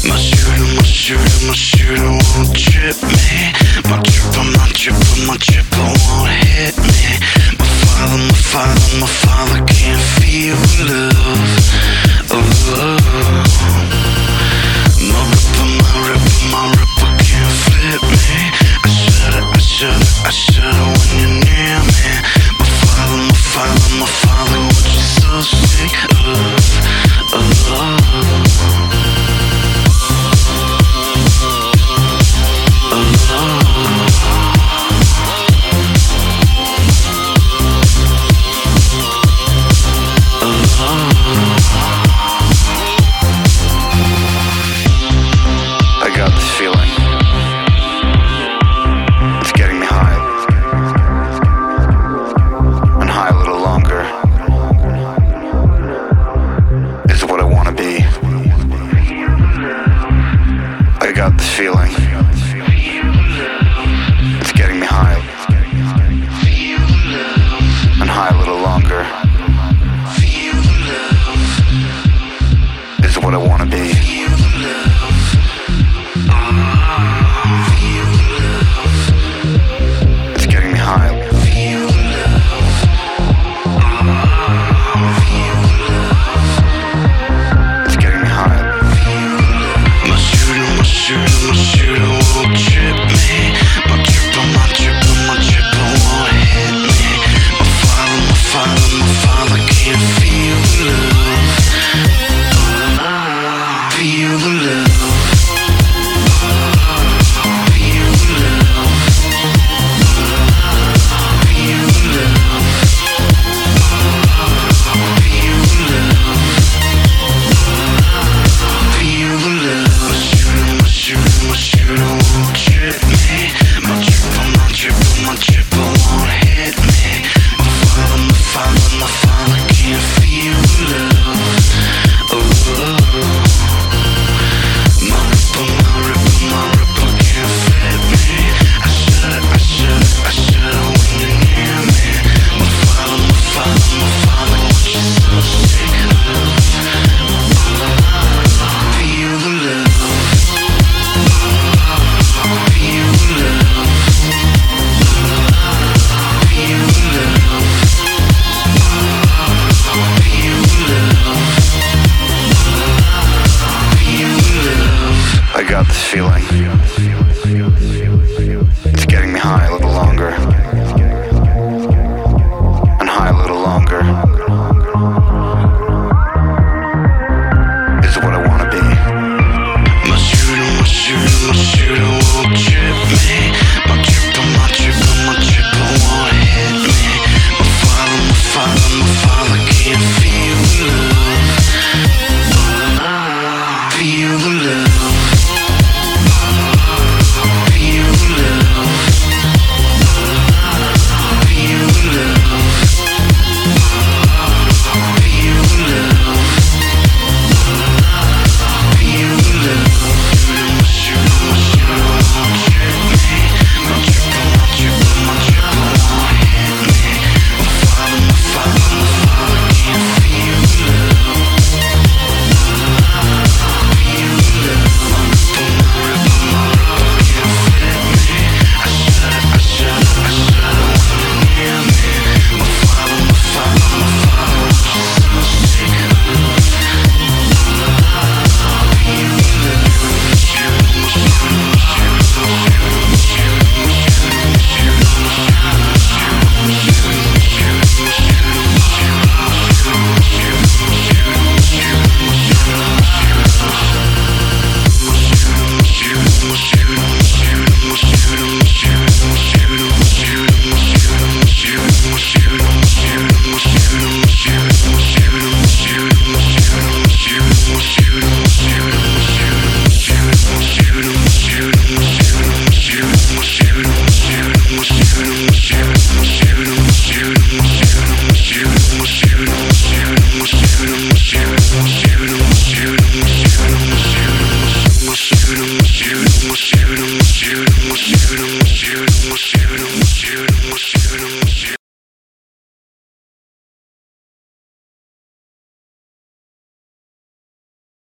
My shooter won't trip me. My tripper won't hit me. My father can't feel love. Oh. My ripper can't flip me. I shudder when you're near me. My father, what you so sick of? Oh. I got this feeling. It's getting me high. And high a little longer is what I want to be. I got this feeling. It's getting me high. And high a little longer is what I want to be. It's getting me high. It's getting me high. My shooter won't trip me. My tripper won't hit me. My father can't feel love. Feel the love. Feel the love. Feel the love. Feel the love. Feel the love. My shooter won't trip me. My tripper won't hit me. My father can't feel love. Oh. My ripper can't flip me. I shudder when you're near me. My father, what you so sick of? Feel the love. Feel the love. Feel the love. Feel the love. Feel the love. I got this feeling. It's getting me high a little longer